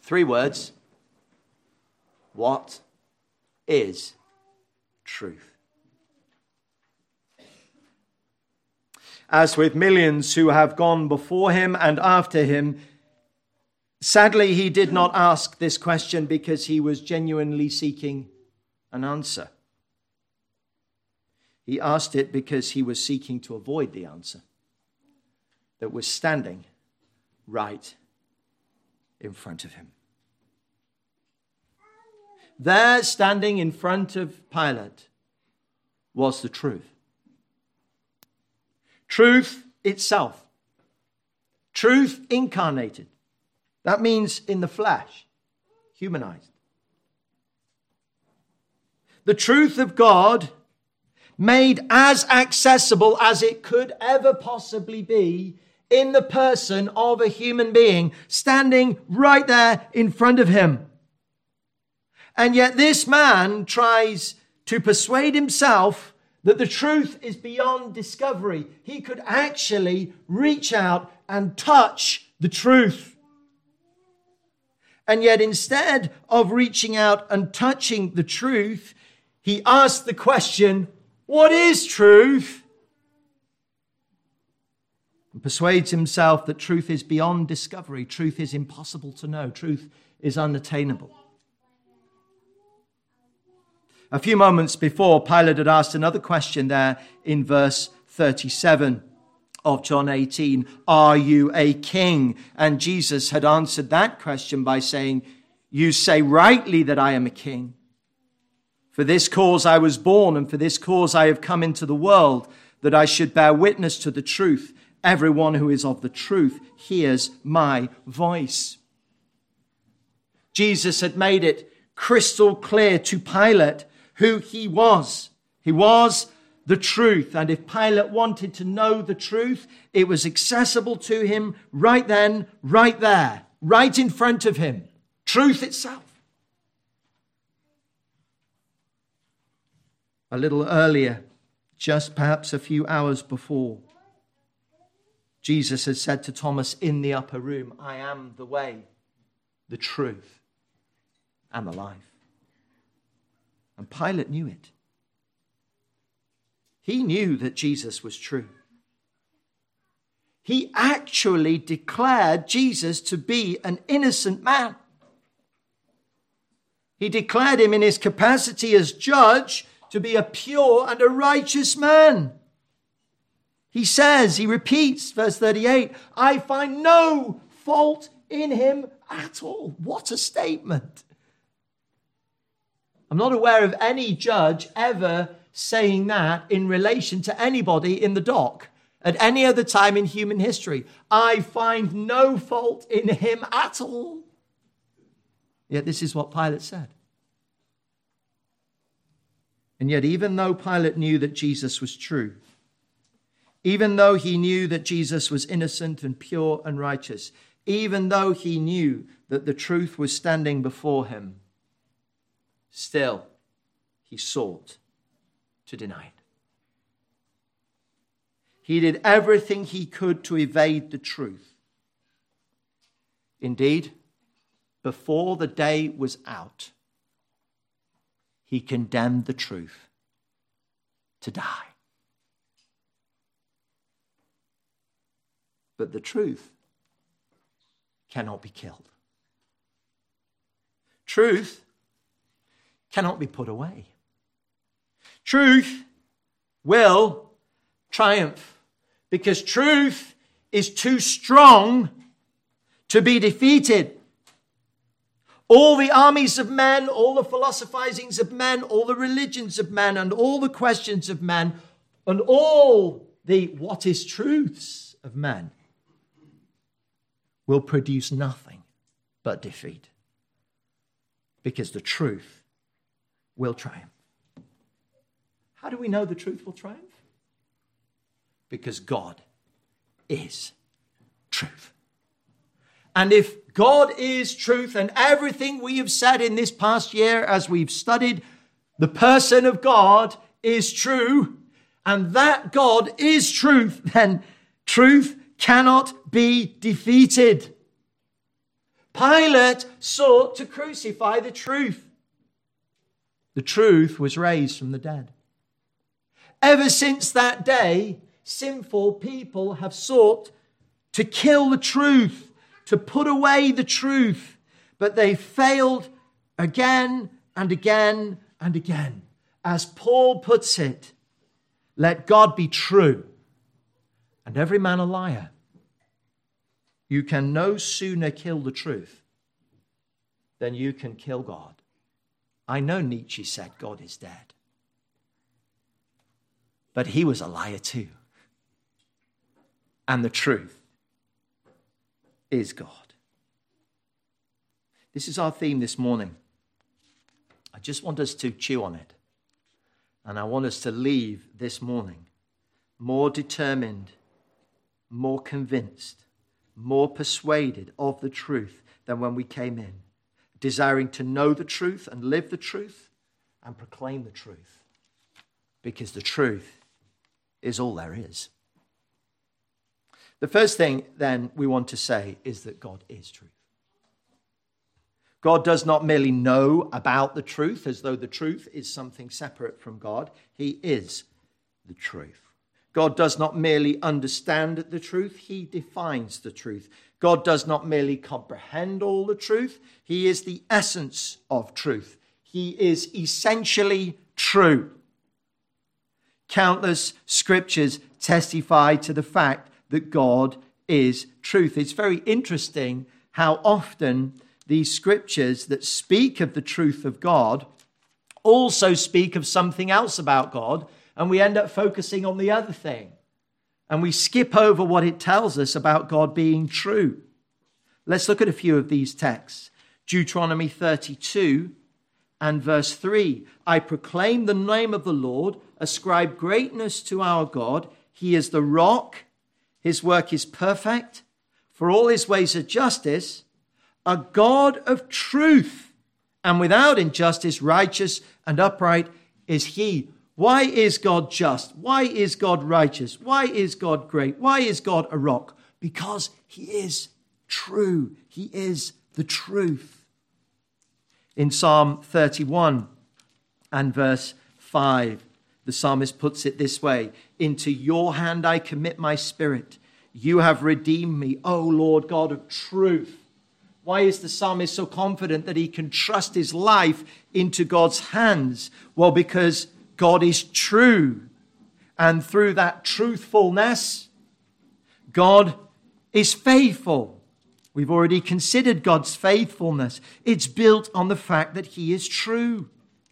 3 words. What is truth? As with millions who have gone before him and after him, sadly, he did not ask this question because he was genuinely seeking an answer. He asked it because he was seeking to avoid the answer that was standing right in front of him. There, standing in front of Pilate, was the truth. Truth itself. Truth incarnated. That means in the flesh, humanized. The truth of God made as accessible as it could ever possibly be in the person of a human being standing right there in front of him. And yet this man tries to persuade himself that the truth is beyond discovery. He could actually reach out and touch the truth. And yet instead of reaching out and touching the truth, he asked the question, what is truth? And persuades himself that truth is beyond discovery. Truth is impossible to know. Truth is unattainable. A few moments before, Pilate had asked another question there in verse 37 of John 18. Are you a king? And Jesus had answered that question by saying, you say rightly that I am a king. For this cause I was born, and for this cause I have come into the world, that I should bear witness to the truth. Everyone who is of the truth hears my voice. Jesus had made it crystal clear to Pilate who he was. He was the truth. And if Pilate wanted to know the truth, it was accessible to him right then, right there, right in front of him. Truth itself. A little earlier, just perhaps a few hours before, Jesus had said to Thomas in the upper room, I am the way, the truth, and the life. And Pilate knew it. He knew that Jesus was true. He actually declared Jesus to be an innocent man. He declared him in his capacity as judge to be a pure and a righteous man. He says, he repeats, verse 38, I find no fault in him at all. What a statement. I'm not aware of any judge ever saying that in relation to anybody in the dock at any other time in human history. I find no fault in him at all. Yet this is what Pilate said. And yet even though Pilate knew that Jesus was true, even though he knew that Jesus was innocent and pure and righteous, even though he knew that the truth was standing before him, still he sought to deny it. He did everything he could to evade the truth. Indeed, before the day was out, he condemned the truth to die. But the truth cannot be killed. Truth cannot be put away. Truth will triumph because truth is too strong to be defeated. All the armies of men, all the philosophizings of men, all the religions of men, and all the questions of men, and all the what is truths of men will produce nothing but defeat. Because the truth will triumph. How do we know the truth will triumph? Because God is truth. And if God is truth, and everything we have said in this past year as we've studied the person of God is true, and that God is truth, then truth cannot be defeated. Pilate sought to crucify the truth. The truth was raised from the dead. Ever since that day, sinful people have sought to kill the truth, to put away the truth, but they failed again and again and again. As Paul puts it, let God be true and every man a liar. You can no sooner kill the truth than you can kill God. I know Nietzsche said God is dead, but he was a liar too. And the truth is God. This is our theme this morning. I just want us to chew on it. And I want us to leave this morning more determined, more convinced, more persuaded of the truth than when we came in, desiring to know the truth and live the truth and proclaim the truth, because the truth is all there is. The first thing then we want to say is that God is truth. God does not merely know about the truth as though the truth is something separate from God. He is the truth. God does not merely understand the truth. He defines the truth. God does not merely comprehend all the truth. He is the essence of truth. He is essentially true. Countless scriptures testify to the fact that God is truth. It's very interesting how often these scriptures that speak of the truth of God also speak of something else about God, and we end up focusing on the other thing. And we skip over what it tells us about God being true. Let's look at a few of these texts. Deuteronomy 32 and verse 3. I proclaim the name of the Lord, ascribe greatness to our God. He is the rock. His work is perfect. For all his ways are justice. A God of truth, and without injustice, righteous and upright is he. Why is God just? Why is God righteous? Why is God great? Why is God a rock? Because he is true. He is the truth. In Psalm 31 and verse 5, the psalmist puts it this way: into your hand I commit my spirit. You have redeemed me, O Lord God of truth. Why is the psalmist so confident that he can trust his life into God's hands? Well, because God is true. And through that truthfulness, God is faithful. We've already considered God's faithfulness. It's built on the fact that he is true.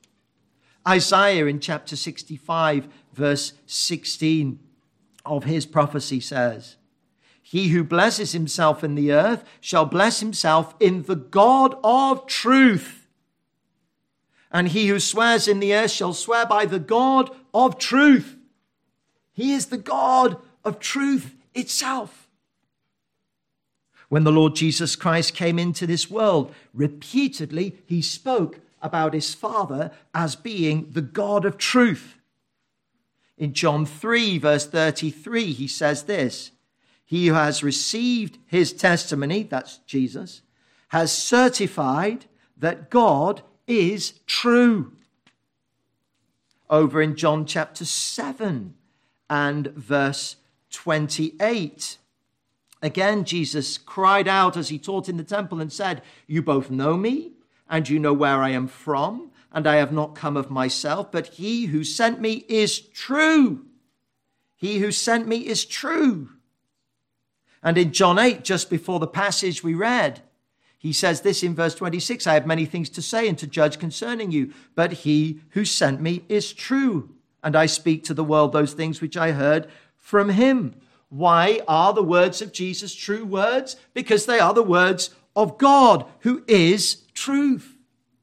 Isaiah in chapter 65, verse 16 of his prophecy says, he who blesses himself in the earth shall bless himself in the God of truth. And he who swears in the earth shall swear by the God of truth. He is the God of truth itself. When the Lord Jesus Christ came into this world, repeatedly he spoke about his Father as being the God of truth. In John 3, verse 33, he says this: he who has received his testimony, that's Jesus, has certified that God is true. Over in John chapter 7 and verse 28, again, Jesus cried out as he taught in the temple and said, you both know me, and you know where I am from, and I have not come of myself, but he who sent me is true. He who sent me is true. And in John 8, just before the passage we read, he says this in verse 26, I have many things to say and to judge concerning you, but he who sent me is true. And I speak to the world those things which I heard from him. Why are the words of Jesus true words? Because they are the words of God, who is truth.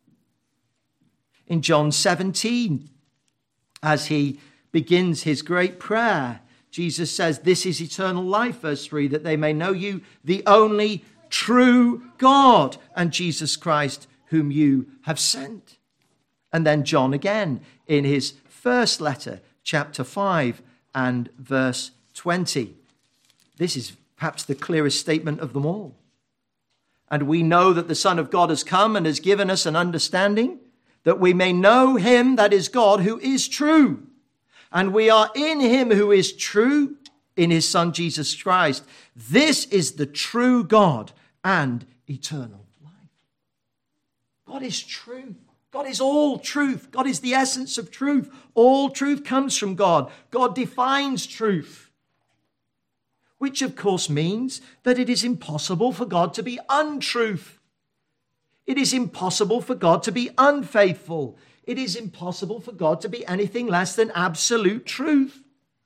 In John 17, as he begins his great prayer, Jesus says, this is eternal life, verse 3, that they may know you, the only true God, and Jesus Christ, whom you have sent. And then John again, in his first letter, chapter 5 and verse 20. This is perhaps the clearest statement of them all. And we know that the Son of God has come and has given us an understanding that we may know him, that is God, who is true. And we are in him who is true, in his Son Jesus Christ. This is the true God and eternal life. God is truth. God is all truth. God is the essence of truth. All truth comes from God. God defines truth, which of course means that it is impossible for God to be untruth. It is impossible for God to be unfaithful. It is impossible for God to be anything less than absolute truth.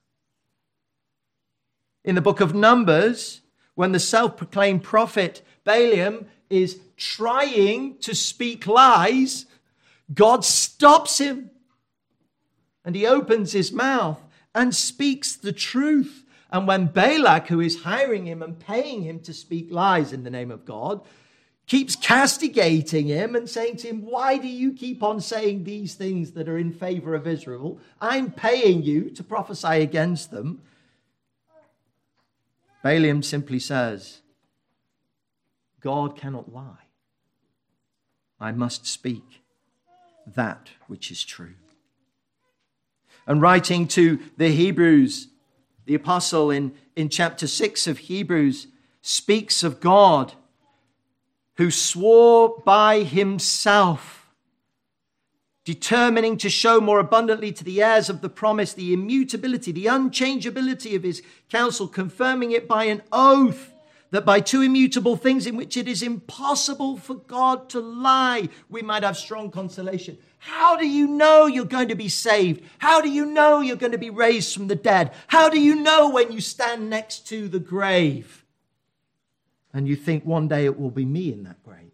In the book of Numbers, when the self-proclaimed prophet Balaam is trying to speak lies, God stops him and he opens his mouth and speaks the truth. And when Balak, who is hiring him and paying him to speak lies in the name of God, keeps castigating him and saying to him, why do you keep on saying these things that are in favor of Israel? I'm paying you to prophesy against them. Balaam simply says, God cannot lie. I must speak that which is true. And writing to the Hebrews, the apostle in chapter 6 of Hebrews speaks of God who swore by himself, determining to show more abundantly to the heirs of the promise the immutability, the unchangeability of his counsel, confirming it by an oath, that by two immutable things in which it is impossible for God to lie, we might have strong consolation. How do you know you're going to be saved? How do you know you're going to be raised from the dead? How do you know when you stand next to the grave and you think one day it will be me in that grave?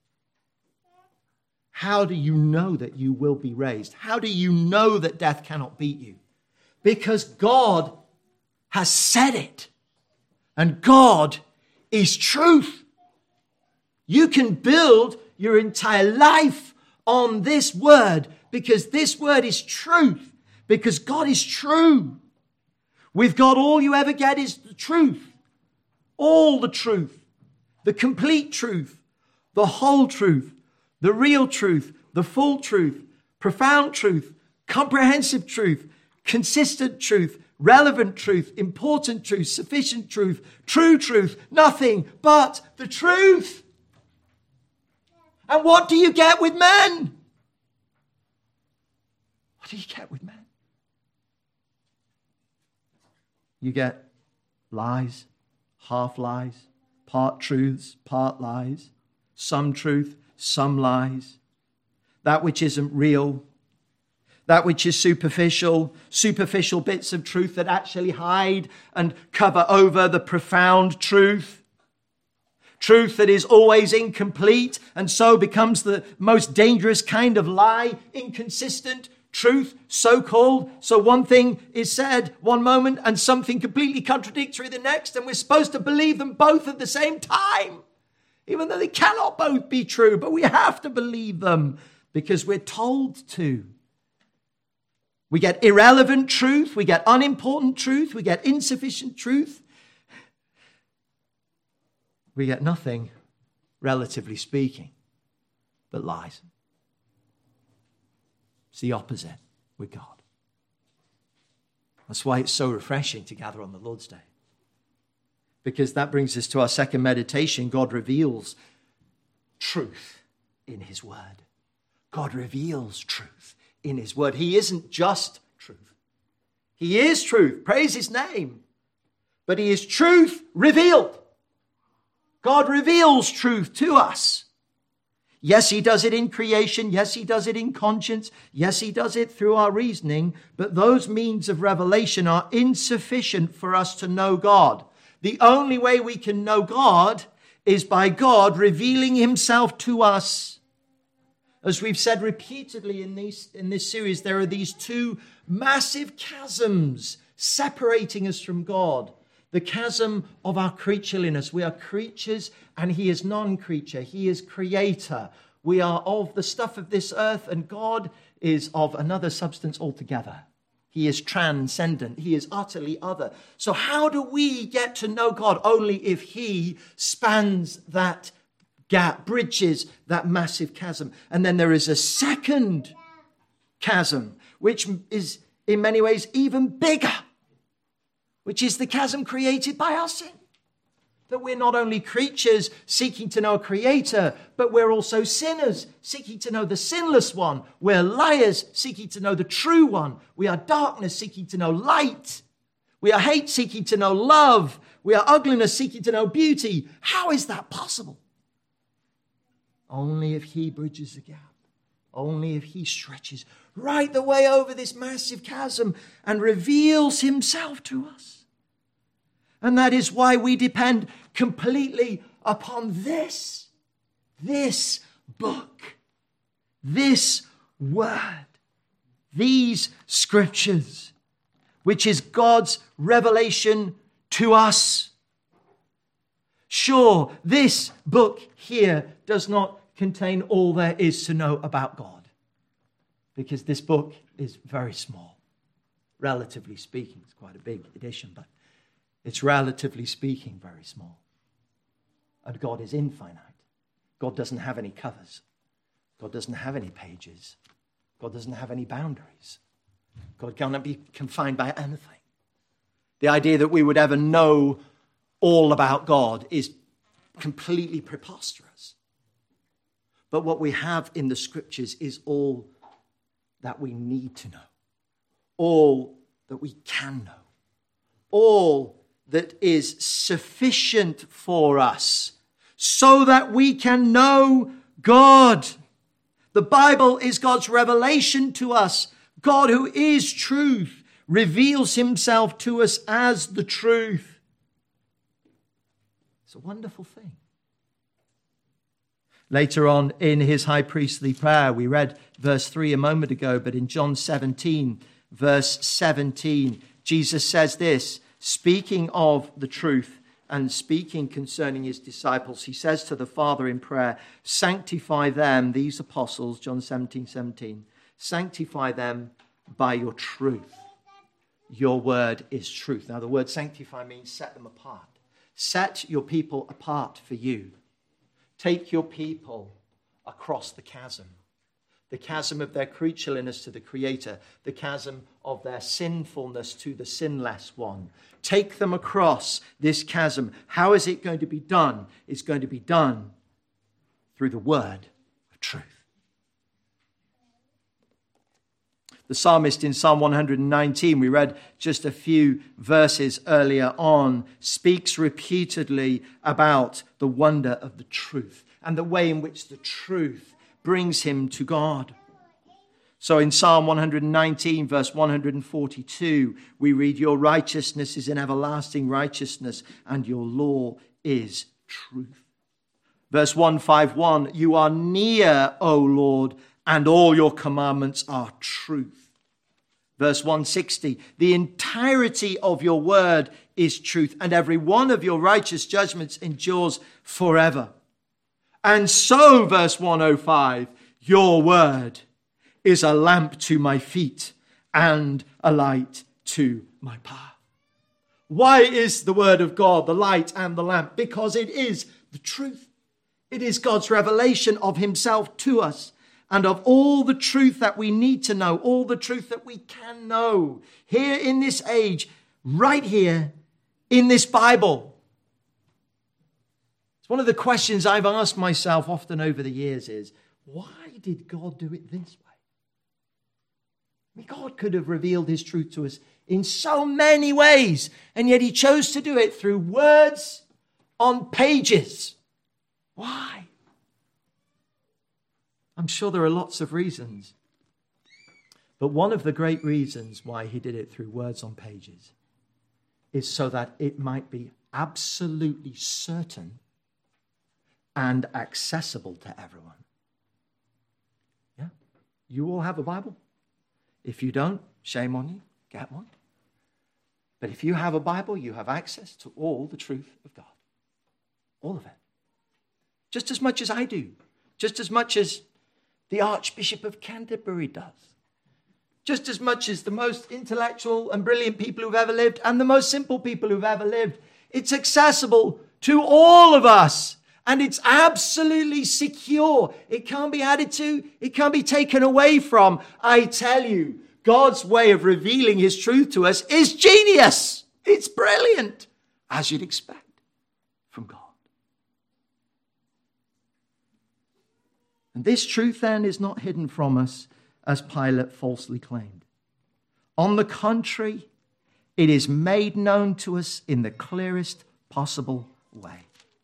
How do you know that you will be raised? How do you know that death cannot beat you? Because God has said it. And God is truth. You can build your entire life on this word because this word is truth. Because God is true. With God, all you ever get is the truth. All the truth. The complete truth. The whole truth. The real truth. The full truth. Profound truth. Comprehensive truth. Consistent truth. Relevant truth, important truth, sufficient truth, true truth, nothing but the truth. And what do you get with men? What do you get with men? You get lies, half lies, part truths, part lies, some truth, some lies, that which isn't real, that which is superficial bits of truth that actually hide and cover over the profound truth. Truth that is always incomplete and so becomes the most dangerous kind of lie, inconsistent truth, so-called. So one thing is said one moment and something completely contradictory the next, and we're supposed to believe them both at the same time, even though they cannot both be true, but we have to believe them because we're told to. We get irrelevant truth, we get unimportant truth, we get insufficient truth. We get nothing, relatively speaking, but lies. It's the opposite with God. That's why it's so refreshing to gather on the Lord's Day. Because that brings us to our second meditation. God reveals truth in his word. God reveals truth in his word. He isn't just truth. He is truth. Praise his name. But he is truth revealed. God reveals truth to us. Yes, he does it in creation. Yes, he does it in conscience. Yes, he does it through our reasoning. But those means of revelation are insufficient for us to know God. The only way we can know God is by God revealing himself to us. As we've said repeatedly in this series, there are these two massive chasms separating us from God. The chasm of our creatureliness. We are creatures and he is non-creature. He is creator. We are of the stuff of this earth and God is of another substance altogether. He is transcendent. He is utterly other. So how do we get to know God? Only if he spans that gap, bridges that massive chasm. And then there is a second chasm, which is in many ways even bigger, which is the chasm created by our sin. That we're not only creatures seeking to know a creator, but we're also sinners seeking to know the sinless one. We're liars seeking to know the true one. We are darkness seeking to know light. We are hate seeking to know love. We are ugliness seeking to know beauty. How is that possible? Only if he bridges the gap. Only if he stretches right the way over this massive chasm and reveals himself to us. And that is why we depend completely upon this book, this word, these scriptures, which is God's revelation to us. Sure, this book here does not contain all there is to know about God, because this book is very small, relatively speaking. It's quite a big edition, but it's relatively speaking very small. And God is infinite. God doesn't have any covers. God doesn't have any pages. God doesn't have any boundaries. God cannot be confined by anything. The idea that we would ever know all about God is completely preposterous. But what we have in the scriptures is all that we need to know. All that we can know. All that is sufficient for us so that we can know God. The Bible is God's revelation to us. God, who is truth, reveals himself to us as the truth. It's a wonderful thing. Later on in his high priestly prayer, we read verse 3 a moment ago, but in John 17, verse 17, Jesus says this, speaking of the truth and speaking concerning his disciples, he says to the Father in prayer, sanctify them, these apostles, John 17:17, sanctify them by your truth. Your word is truth. Now, the word sanctify means set them apart. Set your people apart for you. Take your people across the chasm of their creatureliness to the Creator, the chasm of their sinfulness to the sinless one. Take them across this chasm. How is it going to be done? It's going to be done through the word of truth. The psalmist in Psalm 119, we read just a few verses earlier on, speaks repeatedly about the wonder of the truth and the way in which the truth brings him to God. So in Psalm 119, verse 142, we read, your righteousness is an everlasting righteousness, and your law is truth. Verse 151, you are near, O Lord, and all your commandments are truth. Verse 160, the entirety of your word is truth, and every one of your righteous judgments endures forever. And so, verse 105, your word is a lamp to my feet and a light to my path. Why is the word of God the light and the lamp? Because it is the truth. It is God's revelation of himself to us and of all the truth that we need to know, all the truth that we can know here in this age, right here in this Bible. It's one of the questions I've asked myself often over the years is, why did God do it this way? I mean, God could have revealed his truth to us in so many ways, and yet he chose to do it through words on pages. Why? I'm sure there are lots of reasons. But one of the great reasons why he did it through words on pages is so that it might be absolutely certain and accessible to everyone. Yeah? You all have a Bible? If you don't, shame on you, get one. But if you have a Bible, you have access to all the truth of God. All of it. Just as much as I do. Just as much as the Archbishop of Canterbury does. Just as much as the most intellectual and brilliant people who've ever lived and the most simple people who've ever lived. It's accessible to all of us. And it's absolutely secure. It can't be added to. It can't be taken away from. I tell you, God's way of revealing his truth to us is genius. It's brilliant, as you'd expect from God. And this truth then is not hidden from us as Pilate falsely claimed. On the contrary, it is made known to us in the clearest possible way.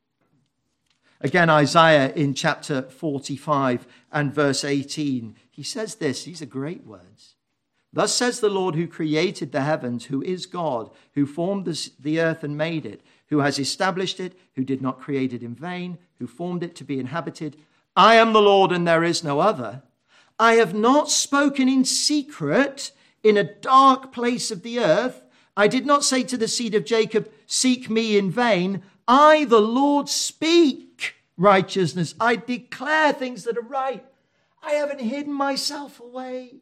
Again, Isaiah in chapter 45 and verse 18, he says this, these are great words. Thus says the Lord who created the heavens, who is God, who formed the earth and made it, who has established it, who did not create it in vain, who formed it to be inhabited. I am the Lord and there is no other. I have not spoken in secret in a dark place of the earth. I did not say to the seed of Jacob, seek me in vain. I, the Lord, speak righteousness. I declare things that are right. I haven't hidden myself away.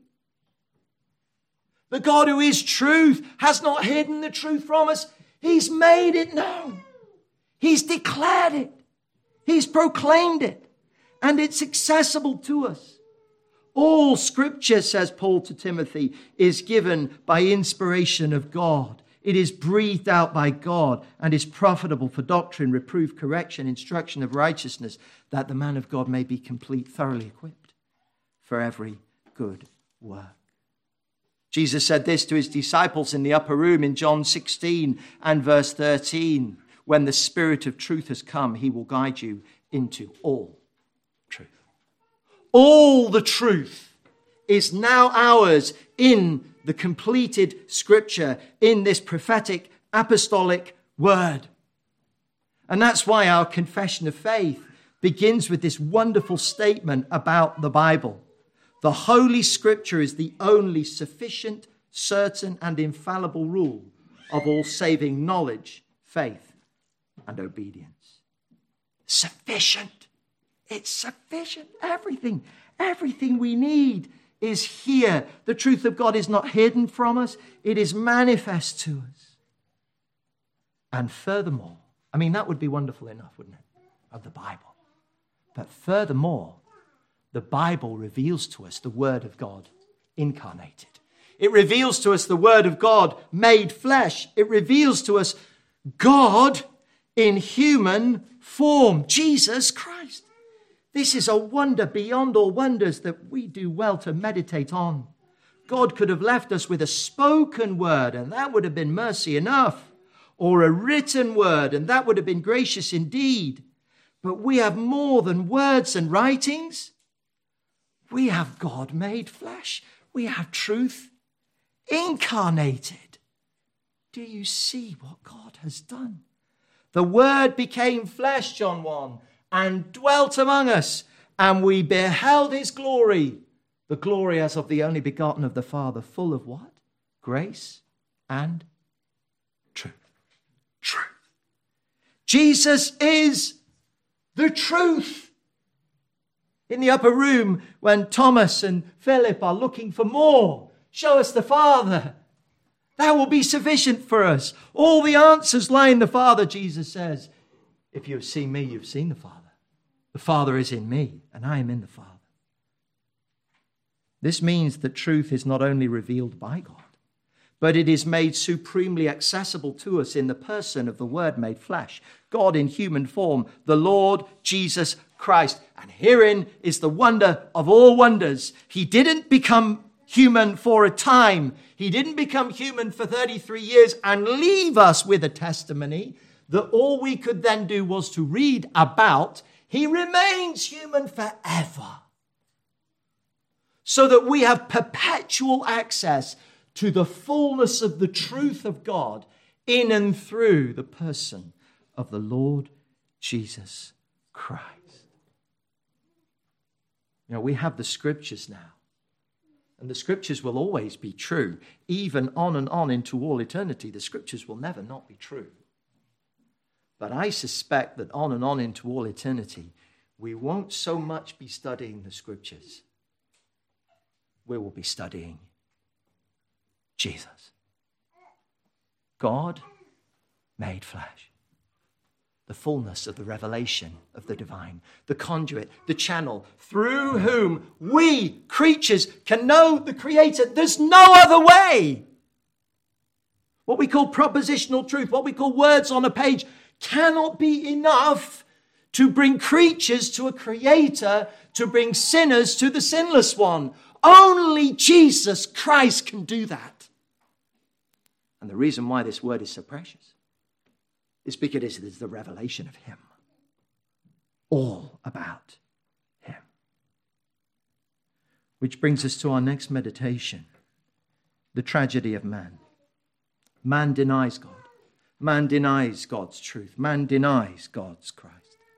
The God who is truth has not hidden the truth from us. He's made it known. He's declared it. He's proclaimed it. And it's accessible to us. All scripture, says Paul to Timothy, is given by inspiration of God. It is breathed out by God and is profitable for doctrine, reproof, correction, instruction of righteousness, that the man of God may be complete, thoroughly equipped for every good work. Jesus said this to his disciples in the upper room in John 16 and verse 13. When the Spirit of truth has come, he will guide you into all truth. All the truth is now ours in the completed scripture, in this prophetic apostolic word. And that's why our confession of faith begins with this wonderful statement about the Bible. The Holy Scripture is the only sufficient, certain, and infallible rule of all saving knowledge, faith, and obedience. Sufficient. It's sufficient. Everything we need is here. The truth of God is not hidden from us. It is manifest to us. And furthermore, that would be wonderful enough, wouldn't it, of the Bible. But furthermore, the Bible reveals to us the Word of God incarnated. It reveals to us the Word of God made flesh. It reveals to us God in human form, Jesus Christ. This is a wonder beyond all wonders that we do well to meditate on. God could have left us with a spoken word, and that would have been mercy enough, or a written word, and that would have been gracious indeed. But we have more than words and writings. We have God made flesh. We have truth incarnated. Do you see what God has done? The Word became flesh, John 1, and dwelt among us, and we beheld his glory, the glory as of the only begotten of the Father, full of what? Grace and truth. Truth. Jesus is the truth. In the upper room, when Thomas and Philip are looking for more, show us the Father. That will be sufficient for us. All the answers lie in the Father, Jesus says. If you have seen me, you've seen the Father. The Father is in me, and I am in the Father. This means that truth is not only revealed by God, but it is made supremely accessible to us in the person of the Word made flesh, God in human form, the Lord Jesus Christ. And herein is the wonder of all wonders. He didn't become human for a time. He didn't become human for 33 years and leave us with a testimony that all we could then do was to read about. He remains human forever, so that we have perpetual access to the fullness of the truth of God in and through the person of the Lord Jesus Christ. We have the scriptures now, and the scriptures will always be true, even on and on into all eternity. The scriptures will never not be true. But I suspect that on and on into all eternity, we won't so much be studying the scriptures. We will be studying Jesus. God made flesh. the fullness of the revelation of the divine, the conduit, the channel through whom we creatures can know the Creator. There's no other way. What we call propositional truth, what we call words on a page, cannot be enough to bring creatures to a Creator, to bring sinners to the sinless one. Only Jesus Christ can do that. And the reason why this word is so precious is because it is the revelation of Him. All about Him. Which brings us to our next meditation. The tragedy of man. Man denies God. Man denies God's truth. Man denies God's Christ.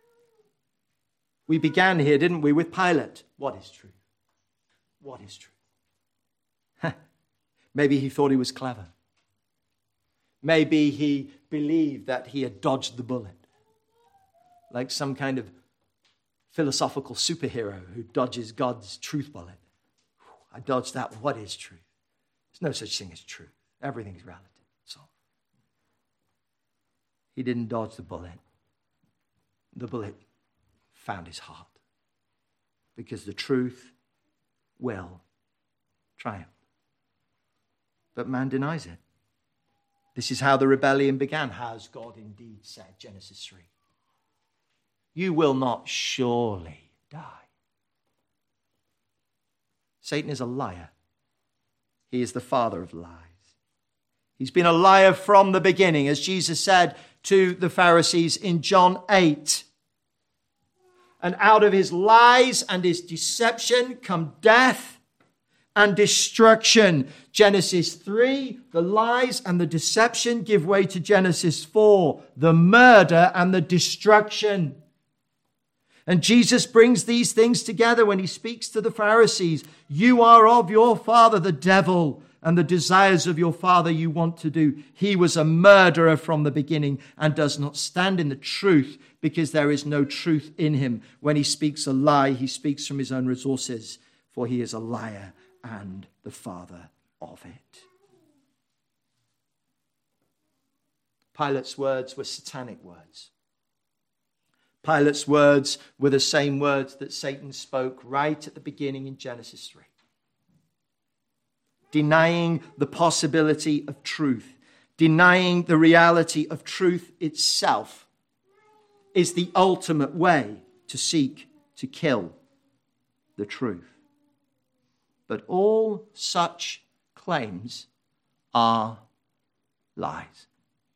We began here, didn't we, with Pilate. What is truth? What is truth? Maybe he thought he was clever. Maybe he believed that he had dodged the bullet. Like some kind of philosophical superhero who dodges God's truth bullet. I dodged that. What is truth? There's no such thing as truth. Everything's relative. So he didn't dodge the bullet. The bullet found his heart. Because the truth will triumph. But man denies it. This is how the rebellion began. Has God indeed said, Genesis 3, you will not surely die. Satan is a liar. He is the father of lies. He's been a liar from the beginning, as Jesus said to the Pharisees in John 8. And out of his lies and his deception come death and destruction. Genesis 3, the lies and the deception give way to Genesis 4, the murder and the destruction. And Jesus brings these things together when he speaks to the Pharisees. You are of your father, the devil, and the desires of your father you want to do. He was a murderer from the beginning and does not stand in the truth because there is no truth in him. When he speaks a lie, he speaks from his own resources, for he is a liar and the father of it. Pilate's words were satanic words. Pilate's words were the same words that Satan spoke right at the beginning in Genesis 3. Denying the possibility of truth, denying the reality of truth itself is the ultimate way to seek to kill the truth. But all such claims are lies.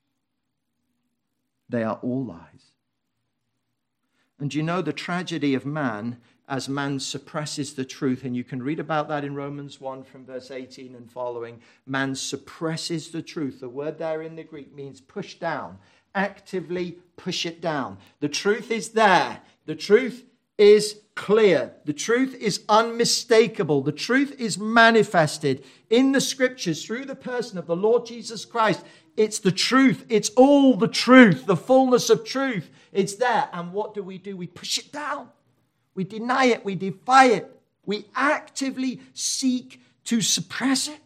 They are all lies. And you know the tragedy of man as man suppresses the truth, and you can read about that in Romans 1 from verse 18 and following. Man suppresses the truth. The word there in the Greek means push down. Actively push it down. The truth is there. The truth is clear. The truth is unmistakable. The truth is manifested in the scriptures through the person of the Lord Jesus Christ. It's the truth. It's all the truth, the fullness of truth. It's there. And what do? We push it down. We deny it. We defy it. We actively seek to suppress it.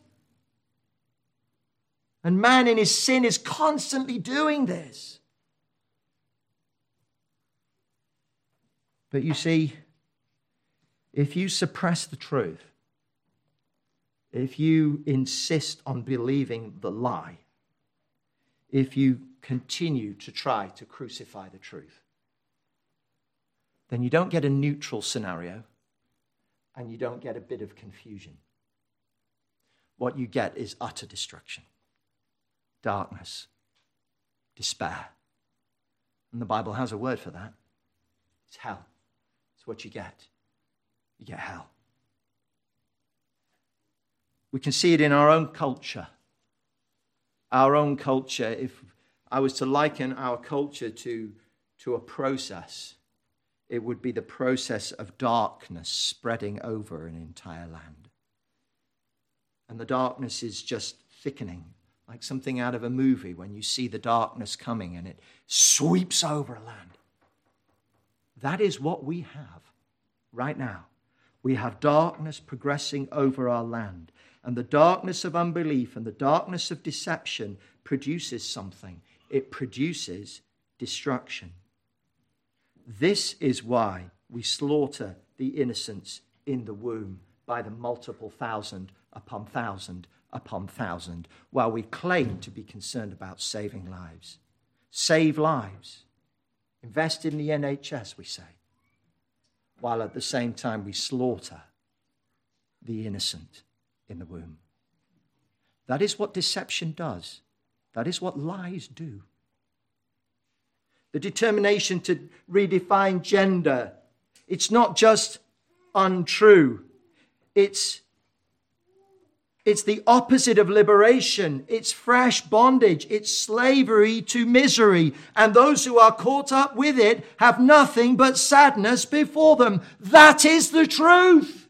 And man in his sin is constantly doing this. But you see, if you suppress the truth, if you insist on believing the lie, if you continue to try to crucify the truth, then you don't get a neutral scenario and you don't get a bit of confusion. What you get is utter destruction, darkness, despair. And the Bible has a word for that. It's hell. It's what you get. You get hell. We can see it in our own culture. Our own culture, if I was to liken our culture to a process, it would be the process of darkness spreading over an entire land. And the darkness is just thickening, like something out of a movie when you see the darkness coming and it sweeps over a land. That is what we have right now. We have darkness progressing over our land. And the darkness of unbelief and the darkness of deception produces something. It produces destruction. This is why we slaughter the innocents in the womb by the multiple thousand upon thousand upon thousand, while we claim to be concerned about saving lives. Save lives. Invest in the NHS, we say, while at the same time we slaughter the innocent in the womb. That is what deception does. That is what lies do. The determination to redefine gender, it's not just untrue. It's the opposite of liberation. It's fresh bondage. It's slavery to misery. And those who are caught up with it have nothing but sadness before them. That is the truth.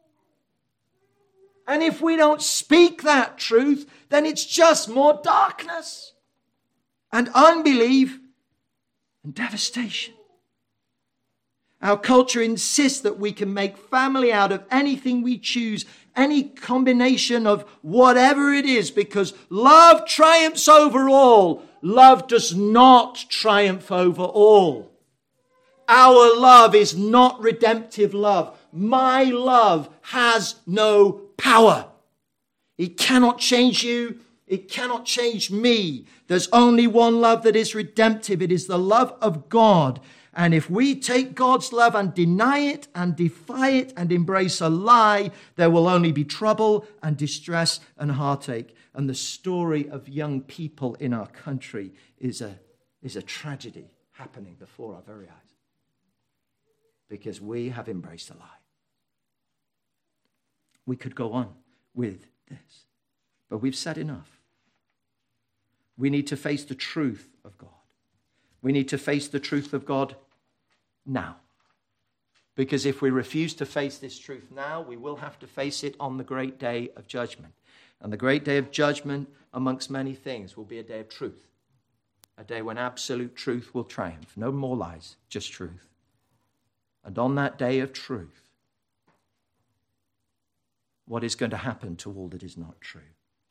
And if we don't speak that truth, then it's just more darkness and unbelief and devastation. Our culture insists that we can make family out of anything we choose, any combination of whatever it is, because love triumphs over all. Love does not triumph over all. Our love is not redemptive love. My love has no power. It cannot change you. It cannot change me. There's only one love that is redemptive. It is the love of God. And if we take God's love and deny it and defy it and embrace a lie, there will only be trouble and distress and heartache. And the story of young people in our country is a tragedy happening before our very eyes, because we have embraced a lie. We could go on with this, but we've said enough. We need to face the truth of God. We need to face the truth of God now. Because if we refuse to face this truth now, we will have to face it on the great day of judgment. And the great day of judgment, amongst many things, will be a day of truth. A day when absolute truth will triumph. No more lies, just truth. And on that day of truth, what is going to happen to all that is not true?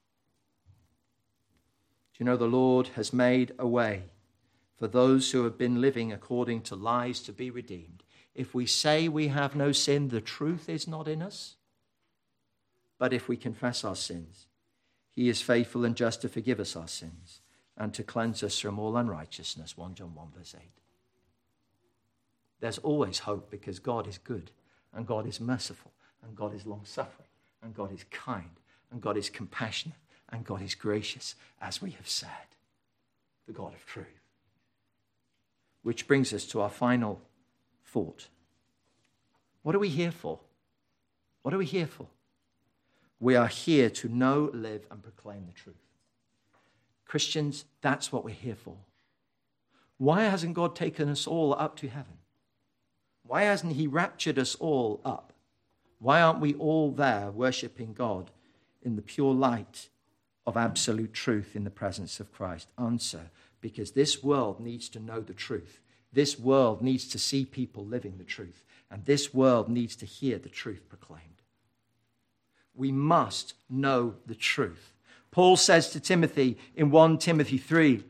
Do you know the Lord has made a way for those who have been living according to lies to be redeemed? If we say we have no sin, the truth is not in us. But if we confess our sins, he is faithful and just to forgive us our sins and to cleanse us from all unrighteousness. 1 John 1 verse 8. There's always hope, because God is good and God is merciful and God is long-suffering and God is kind and God is compassionate and God is gracious, as we have said, the God of truth. Which brings us to our final thought. What are we here for? What are we here for? We are here to know, live, and proclaim the truth. Christians, that's what we're here for. Why hasn't God taken us all up to heaven? Why hasn't he raptured us all up? Why aren't we all there worshiping God in the pure light of absolute truth in the presence of Christ? Answer: because this world needs to know the truth. This world needs to see people living the truth. And this world needs to hear the truth proclaimed. We must know the truth. Paul says to Timothy in 1 Timothy 3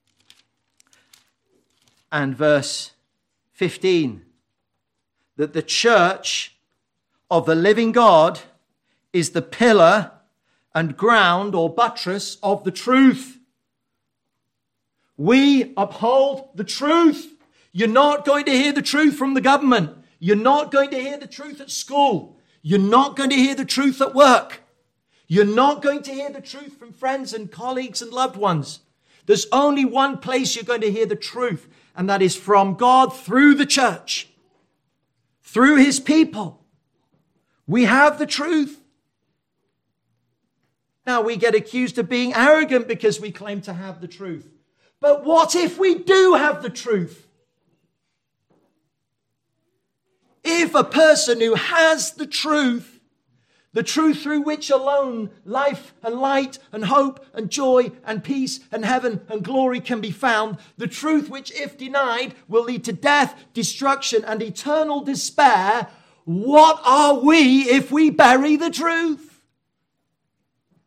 and verse 15 that the church of the living God is the pillar and ground or buttress of the truth. We uphold the truth. You're not going to hear the truth from the government. You're not going to hear the truth at school. You're not going to hear the truth at work. You're not going to hear the truth from friends and colleagues and loved ones. There's only one place you're going to hear the truth, and that is from God through the church, through his people. We have the truth. Now, we get accused of being arrogant because we claim to have the truth. But what if we do have the truth? If a person who has the truth through which alone life and light and hope and joy and peace and heaven and glory can be found, the truth which, if denied, will lead to death, destruction, and eternal despair, what are we if we bury the truth?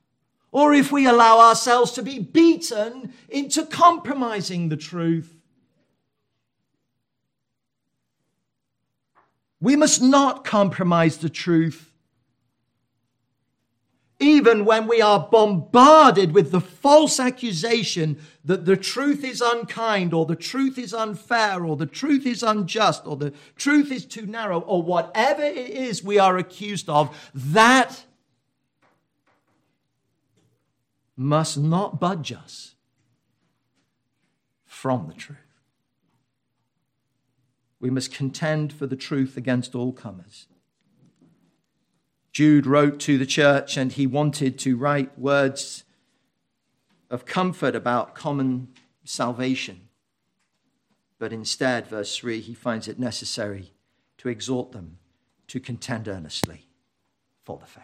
Or if we allow ourselves to be beaten into compromising the truth? We must not compromise the truth. Even when we are bombarded with the false accusation that the truth is unkind, or the truth is unfair, or the truth is unjust, or the truth is too narrow, or whatever it is we are accused of, that must not budge us from the truth. We must contend for the truth against all comers. Jude wrote to the church, and he wanted to write words of comfort about common salvation. But instead, verse 3, he finds it necessary to exhort them to contend earnestly for the faith.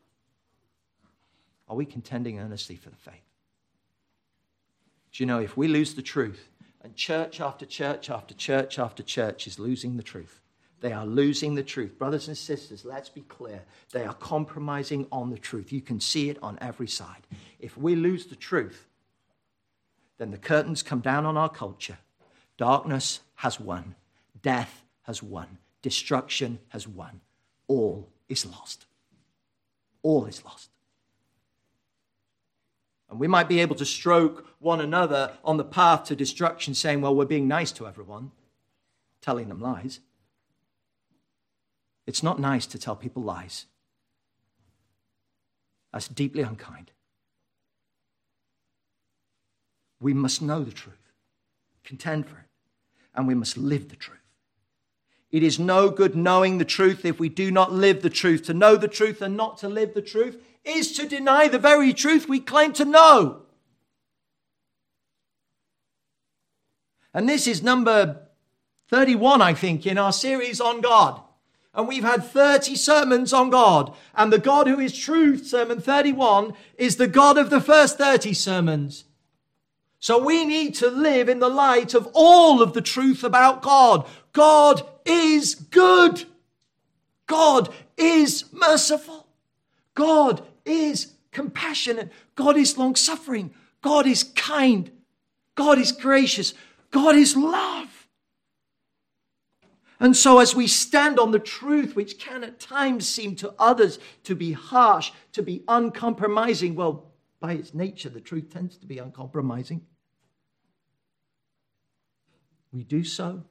Are we contending earnestly for the faith? Do you know, if we lose the truth, and church after church after church after church is losing the truth, they are losing the truth. Brothers and sisters, let's be clear. They are compromising on the truth. You can see it on every side. If we lose the truth, then the curtains come down on our culture. Darkness has won. Death has won. Destruction has won. All is lost. All is lost. And we might be able to stroke one another on the path to destruction, saying, well, we're being nice to everyone, telling them lies. It's not nice to tell people lies. That's deeply unkind. We must know the truth, contend for it, and we must live the truth. It is no good knowing the truth if we do not live the truth. To know the truth and not to live the truth is to deny the very truth we claim to know. And this is number 31, I think, in our series on God. And we've had 30 sermons on God. And the God who is truth, sermon 31, is the God of the first 30 sermons. So we need to live in the light of all of the truth about God. God is good. God is merciful. God is compassionate. God is long-suffering. God is kind. God is gracious. God is love. And so as we stand on the truth, which can at times seem to others to be harsh, to be uncompromising, well, by its nature, the truth tends to be uncompromising. We do so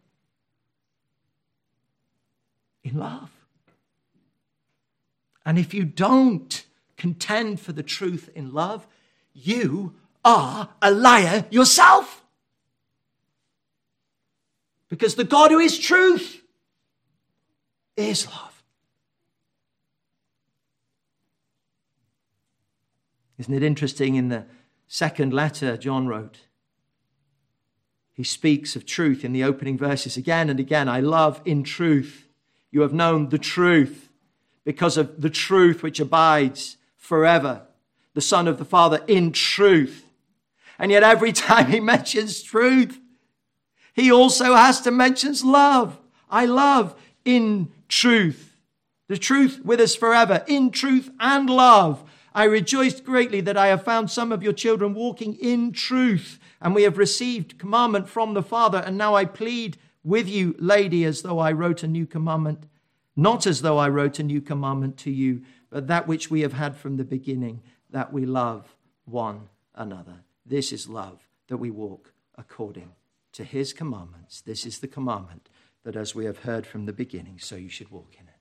in love. And if you don't contend for the truth in love, you are a liar yourself. Because the God who is truth is love. Isn't it interesting, in the second letter John wrote, he speaks of truth in the opening verses again and again. I love in truth. You have known the truth because of the truth which abides forever. The Son of the Father in truth. And yet every time he mentions truth, he also has to mention love. I love in truth. The truth with us forever, in truth and love. I rejoiced greatly that I have found some of your children walking in truth, and we have received commandment from the Father. And now I plead with you, lady, as though I wrote a new commandment, not as though I wrote a new commandment to you, but that which we have had from the beginning, that we love one another. This is love, that we walk according to his commandments. This is the commandment, that as we have heard from the beginning, so you should walk in it.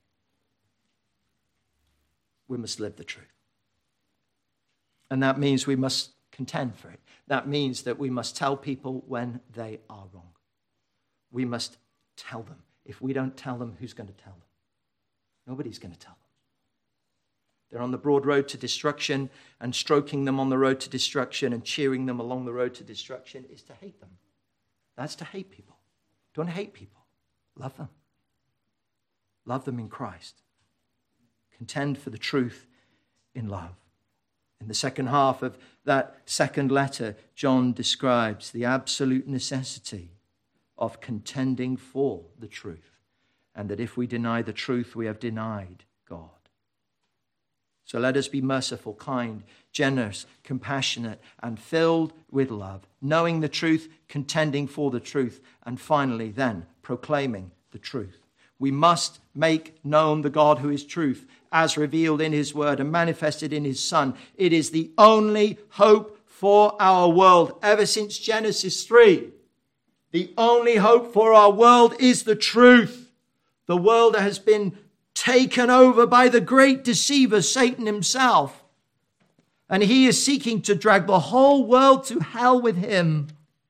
We must live the truth. And that means we must contend for it. That means that we must tell people when they are wrong. We must tell them. If we don't tell them, who's going to tell them? Nobody's going to tell them. They're on the broad road to destruction, and stroking them on the road to destruction and cheering them along the road to destruction is to hate them. That's to hate people. Don't hate people. Love them. Love them in Christ. Contend for the truth in love. In the second half of that second letter, John describes the absolute necessity of contending for the truth, and that if we deny the truth, we have denied God. So let us be merciful, kind, generous, compassionate, and filled with love, knowing the truth, contending for the truth, and finally then proclaiming the truth. We must make known the God who is truth, as revealed in his word and manifested in his Son. It is the only hope for our world ever since Genesis 3. The only hope for our world is the truth. The world has been taken over by the great deceiver, Satan himself. And he is seeking to drag the whole world to hell with him.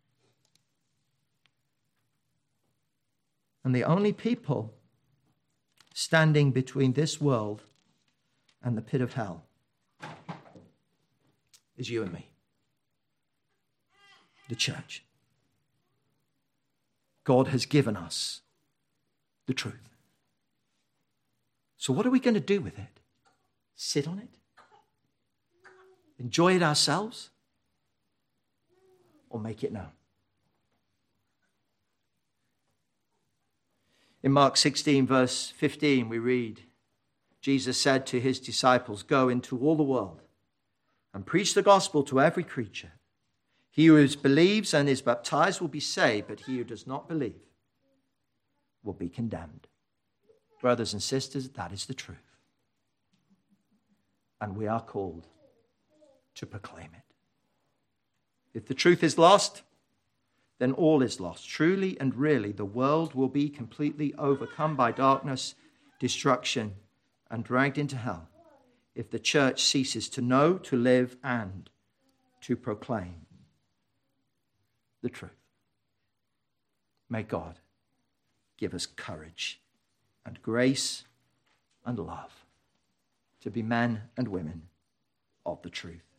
And the only people standing between this world and the pit of hell is you and me, the church. God has given us the truth. So what are we going to do with it? Sit on it? Enjoy it ourselves? Or make it known? In Mark 16, verse 15, we read, Jesus said to his disciples, "Go into all the world and preach the gospel to every creature. He who believes and is baptized will be saved, but he who does not believe will be condemned." Brothers and sisters, that is the truth. And we are called to proclaim it. If the truth is lost, then all is lost. Truly and really, the world will be completely overcome by darkness, destruction, and dragged into hell if the church ceases to know, to live, and to proclaim the truth. May God give us courage and grace and love to be men and women of the truth.